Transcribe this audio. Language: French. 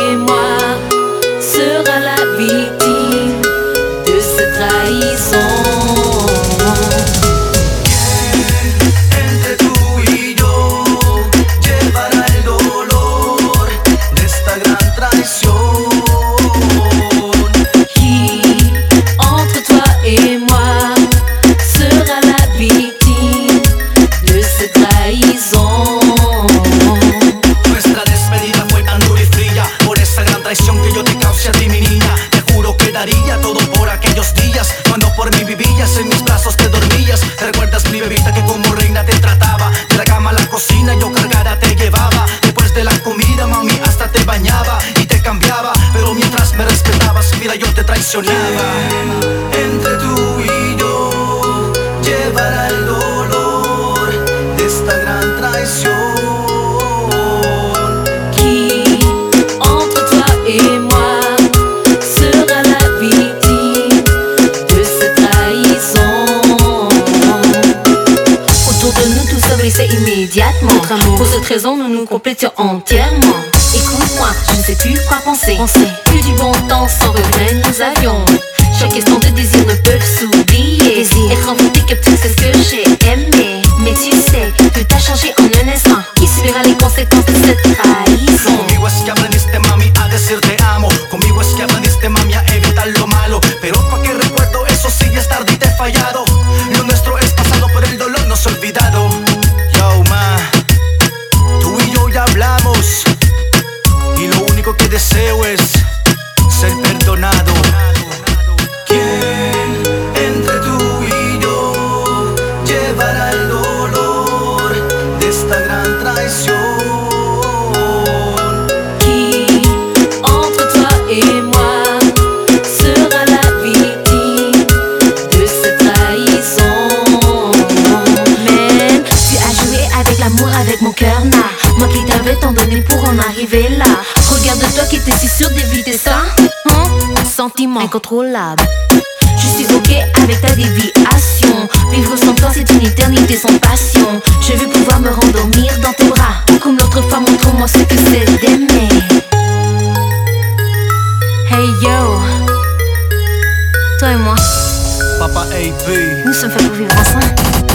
et moi sera la victime de cette trahison. Que yo te cause a ti, mi niña. Te juro que daría todo por aquellos días cuando por mí vivías, en mis brazos te dormías. ¿Te recuerdas, mi bebita, que como reina te trataba? De la cama a la cocina yo cargada te llevaba. Después de la comida, mami, hasta te bañaba y te cambiaba. Pero mientras me respetabas, mira, yo te traicionaba. Entre tú y yo llevará el dolor de esta gran traición. Et moi sera la victime de cette trahison. Autour de nous tout se brisait immédiatement. Notre amour, pour cette raison nous nous complétions entièrement. Écoute-moi, je ne sais plus quoi penser. Plus du bon temps sans regret nous avions. Chaque instant de désir ne peut s'oublier. Être envoûté, captif, c'est ce que j'ai aimé. Mais tu sais que t'as changé en un instant. Qui subira les conséquences de cette trahison? Conmigo es que aprendiste, mami, a decir te amo. Conmigo es que aprendiste, mami, a evitar lo malo. Pero pa' que recuerdo eso, sí, es tarde y te he fallado. Lo nuestro es pasado, pero el dolor no se ha olvidado. Yo, ma, tú y yo ya hablamos. Y lo único que deseo es ser perdonado. ¿Quién entre tú y yo llevará el dolor de esta gran traición? Qui entre toi et moi sera la victime de cette trahison? Man, tu as joué avec l'amour, avec mon cœur n'a. Moi qui t'avais tant donné pour en arriver là. Regarde-toi qui était si sûr d'éviter ça, hein? Sentiment incontrôlable. Je suis ok avec ta déviation. Vivre sans toi c'est une éternité sans passion. Je veux pouvoir me rendormir dans tes bras. Comme l'autre femme, montre-moi ce que c'est d'aimer. Hey yo, toi et moi, Papa AP, nous sommes faits pour vivre ensemble.